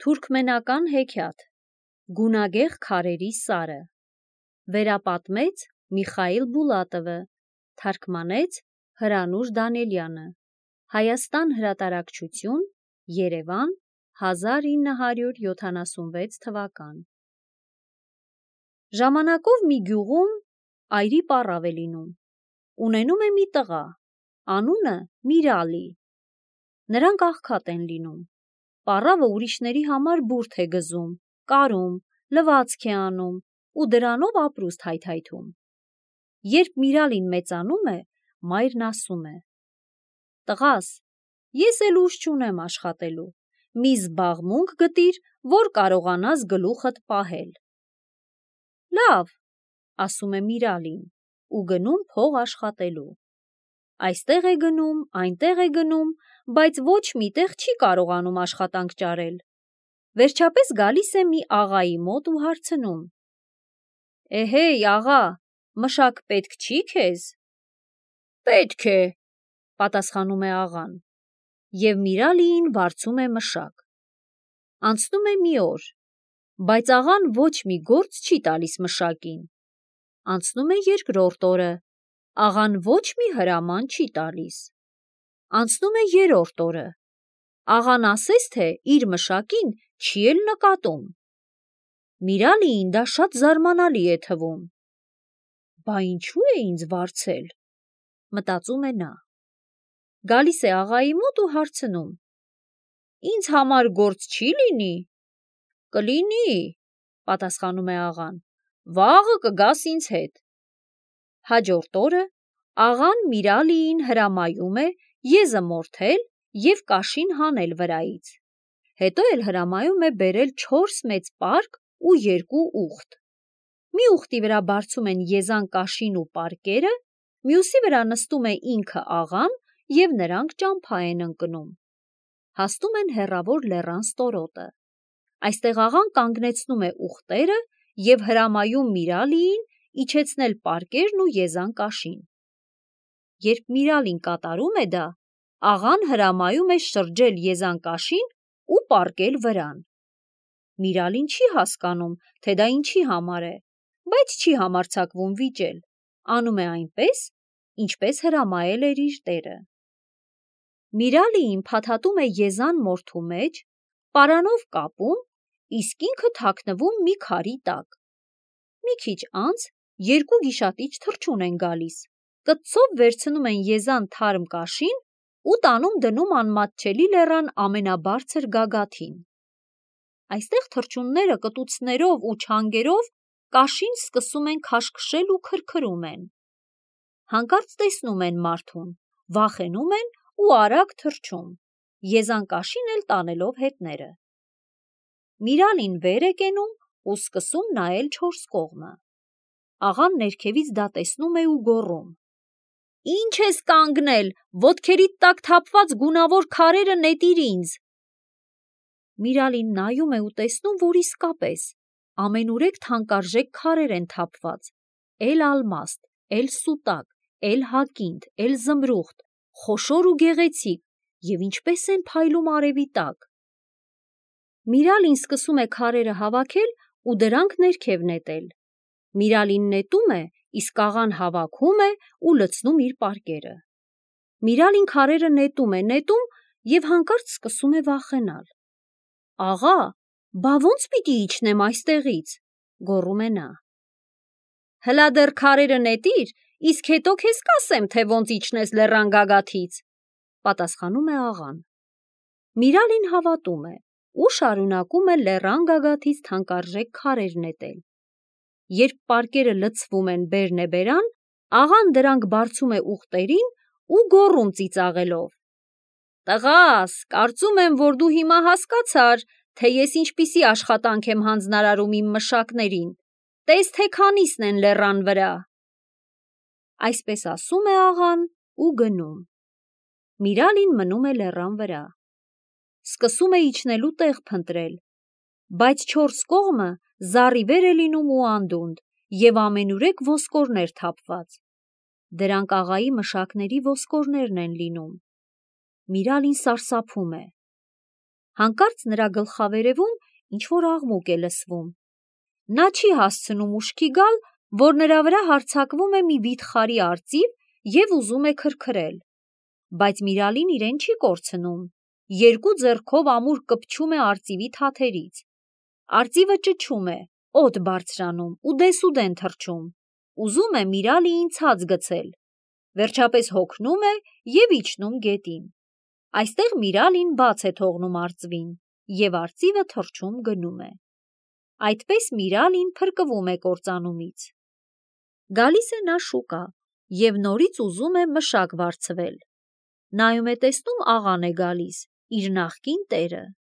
Թուրքմենական հեքիաթ Գունագեղ քարերի սարը Վերապատմեց Միխայիլ Բուլատովը Թարգմանեց Հրանուշ Դանիելյանը Հայաստան հրատարակչություն Երևան 1976 թվական Ժամանակով մի գյուղում այրի պառավ է լինում ունենում է մի տղա անունը Միրալի նրանք աղքատ են լինում պառավը ուրիշների համար բուրդ է գզում, կարում, լվացք է անում ու դրանով ապրուստ հայթայթում։ Երբ Միրալին մեծանում է, մայրն ասում է. «Տղաս, ես էլ ուժ չունեմ աշխատելու, մի զբաղմունք գտիր, որ կարողանաս գլուխդ պահել»։ «Լավ», ասում է Միրալին ու գնում փող աշխատելու։ Այստեղ է գնում, այնտեղ է գնում, բայց ոչ միտեղ չի կարողանում աշխատանք ճարել։ Վերջապես գալիս է մի աղայի մոտ ու հարցնում. «Էհեյ, աղա, մշակ պետք չի քեզ»։ «Պետք է», պատասխանում է աղան, և Միրալիին վարձում է մշակ։ Անցնում է մի օր, բայց աղան ոչ մի գործ չի տալիս մշակին։ Անցնում է երկրորդ օրը, աղան ոչ մի հրաման չի տալիս։ Անցնում է երրորդ օրը, աղան ասես թե իր մշակին չի էլ նկատում։ Միրալիին դա շատ զարմանալի է թվում։ «Բա ինչու է ինձ վարձել», մտածում է նա։ Գալիս է աղայի մոտ ու հարցնում. «Ինձ համար գործ չի լինի»։ «Կլինի», պատասխանում է աղան, «վաղը կգաս ինձ հետ»։ Հաջորդ օրը աղան Միրալիին հրամայում է եզը մորթել և կաշին հանել վրայից։ Հետո էլ հրամայում է բերել 4 մեծ պարկ ու 2 ուղտ։ Մի ուղտի վրա բարձում են եզան կաշին ու պարկերը, մյուսի վրա նստում է ինքը աղան և նրանք ճամփա են ընկնում։ Հասնում են հեռավոր լեռան ստորոտը։ Այստեղ աղան կանգնեցնում է ուղտերը և հրամայում Միրալիին իջեցնել պարկերն ու եզան կաշին։ Երբ Միրալին կատարում է դա, աղան հրամայում է շրջել եզան կաշին ու պառկել վրան։ Միրալին չի հասկանում, թե դա ինչի համար է, բայց չի համարձակվում վիճել, անում է այնպես, ինչպես հրամայել էր իր տերը։ Միրալիին փաթաթում է եզան մորթու մեջ, պարանով կապում, իսկ ինքը թաքնվում մի քարի տակ։ Մի քիչ անց 2 գիշատիչ թռչուն են գալիս, կտցով վերցնում են եզան թարմ կաշին ու տանում դնում անմատչելի լեռան ամենաբարձր գագաթին։ Այստեղ թռչունները կտուցներով ու չանգերով կաշին սկսում են քաշքշել ու քրքրում են։ Հանկարծ տեսնում են մարդուն, վախենում են ու արագ թռչում, եզան կաշին էլ տանելով հետները։ Միրալին վեր է կենում ու սկսում նայել 4 կողմը։ Աղան ներքևից դա տեսնում է ու գոռում. «Ինչ ես կանգնել, ոտքերիդ տակ թափված գունավոր քարերը նետիր ինձ»։ Միրալին նայում է ու տեսնում, որ իսկապես ամենուրեք թանկարժեք քարեր են թափված, էլ ալմաստ, էլ սուտակ, էլ հակինդ, էլ զմրուխտ, խոշոր ու գեղեցիկ, և ինչպես են փայլում արևի տակ։ Միրալին սկսում է քարերը հավաքել ու դրանք ներքև նետել։ Միրալին նետում է, իսկ աղան հավաքում է ու լցնում իր պարկերը։ Միրալին քարերը նետում է և հանկարծ սկսում է վախենալ։ «Աղա, բա ո՞նց պիտի իջնեմ այստեղից», գոռում է նա։ «Հլա դեռ քարերը նետիր, իսկ հետո քեզ կասեմ, թե ոնց իջնես լեռան գագաթից», պատասխանում է աղան։ Միրալին հավատում է ու շարունակում է լեռան գագաթից թանկարժեք քարեր նետել։ Երբ պարկերը լցվում են բերնեբերան, աղան դրանք բարձում է ուղտերին ու գոռում ծիծաղելով. «Տղաս, կարծում եմ, որ դու հիմա հասկացար, թե ես ինչպիսի աշխատանք եմ հանձնարարում իմ մշակներին, տես թե քանիսն են լեռան վրա»։ Այսպես ասում է աղան ու գնում։ Միրալին մնում է լեռան վրա։ Սկսում է իջնելու տեղ փնտրել, բայց 4 կողմը զառիվեր է լինում ու անդունդ և ամենուրեք ոսկորներ թափված։ Դրանք աղայի մշակների ոսկորներն են լինում։ Միրալին սարսափում է։ Հանկարծ նրա գլխավերևում ինչ-որ աղմուկ է լսվում։ Նա չի հասցնում ուշքի գալ, որ նրա վրա հարձակվում է մի վիթխարի արծիվ և ուզում է քրքրել, բայց Միրալին իրեն չի կորցնում, երկու ձեռքով ամուր կպչում է արծիվի թաթերից։ Արծիվը ճչում է, օդ բարձրանում ու դեսուդեն թռչում, ուզում է Միրալիին ցած գցել, վերջապես հոգնում է և իջնում գետին։ Այստեղ Միրալին բաց է թողնում արծվին, և արծիվը թռչում գնում է։ Այդպես Միրալին փրկվում է կործանումից։ Գալիս է նա շուկա և նորից ուզում է մշակ վարձվել։ Նայում է տեսնում աղան է գալիս, իր նախկին տերը։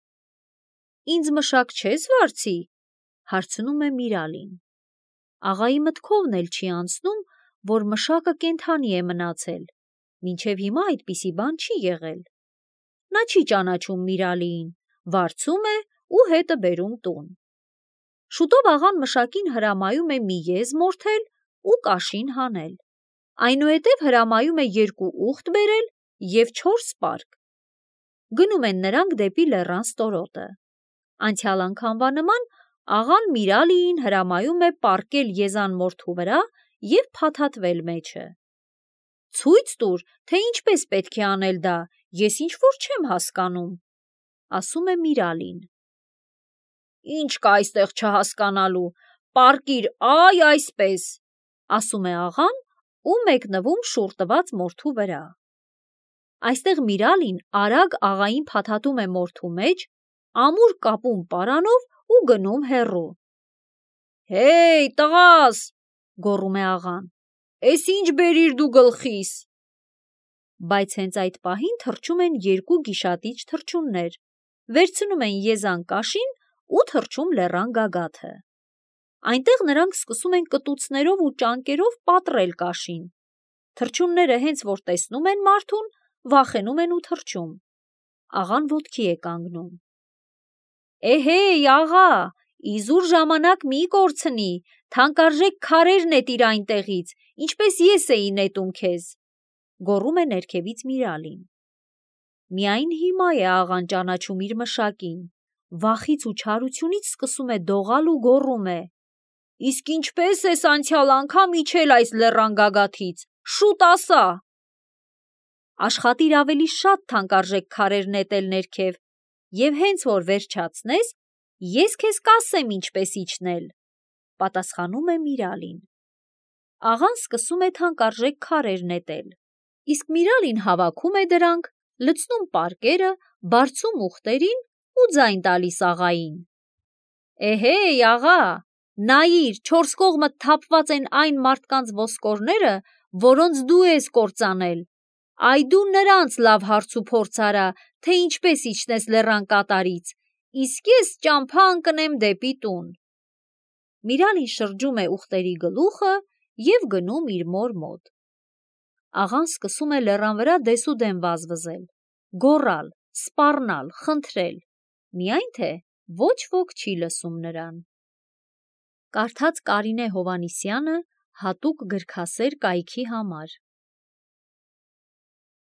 «Ինձ մշակ չես վարձի», հարցնում է Միրալին։ Աղայի մտքովն էլ չի անցնում, որ մշակը կենդանի է մնացել, մինչև հիմա այդպիսի բան չի եղել։ Նա չի ճանաչում Միրալիին, վարձում է ու հետը բերում տուն։ Շուտով աղան մշակին հրամայում է մի եզ մորթել ու կաշին հանել։ Այնուհետև հրամայում է 2 ուղտ բերել և 4 պարկ։ Գնում են նրանք դեպի լեռան ստորոտը։ Անցյալ անգամվա նման աղան Միրալիին հրամայում է պառկել եզան մորթու վրա և փաթաթվել մեջը։ «Ցույց տուր, թե ինչպես պետք է անել դա, ես ինչ-որ չեմ հասկանում», ասում է Միրալին։ «Ինչ կա այստեղ չհասկանալու, պառկիր այ այսպես», ասում է աղան ու մեկնվում շուռ տված մորթու վրա։ Այստեղ Միրալին արագ աղային փաթաթում է մորթու մեջ, ամուր կապում պարանով ու գնում հեռու։ «Հեյ, տղաս», գոռում է աղան, «էս ինչ բերիր դու գլխիս»։ Բայց հենց այդ պահին թռչում են 2 գիշատիչ թռչուններ, վերցնում են եզան կաշին ու թռչում լեռան գագաթը։ Այնտեղ նրանք սկսում են կտուցներով ու ճանկերով պատռել կաշին։ Թռչունները հենց որ տեսնում են մարդուն, վախենում են ու թռչում։ Աղան ոտքի է կանգնում։ «Էհեյ, աղա, իզուր ժամանակ մի կորցնի, թանկարժեք քարեր նետիր այնտեղից, ինչպես ես էի նետում քեզ», գոռում է ներքևից Միրալին։ Միայն հիմա է աղան ճանաչում իր մշակին, վախից ու չարությունից սկսում է դողալ ու գոռում է. «Իսկ ինչպես ես անցյալ անգամ իջել այս լեռան գագաթից, շուտ ասա»։ «Աշխատիր ավելի շատ թանկարժեք քարեր նետել ներքև, և հենց որ վերջացնես, ես քեզ կասեմ ինչպես իջնել», պատասխանում է Միրալին։ Աղան սկսում է թանկարժեք քարեր նետել, իսկ Միրալին հավաքում է դրանք, լցնում պարկերը, բարձում ուղտերին ու ձայն տալիս աղային։ «Էհեյ, աղա, նայիր, 4 կողմդ թափված են այն մարդկանց ոսկորները, որոնց դու ես կործանել։ Այ դու նրանց լավ հարցուփորձ արա, թե ինչպես իջնես լեռան կատարից, իսկ ես ճամփա ընկնեմ դեպի տուն»։ Միրալին շրջում է ուղտերի գլուխը և գնում իր մոր մոտ։ Աղան սկսում է լեռան վրա դեսուդեն վազվզել, գոռալ, սպառնալ, խնդրել, միայն թե ոչ ոք չի լսում նրան։ Կարդաց Կարինե Հովհաննիսյանը հատուկ գրքասեր կայքի համար։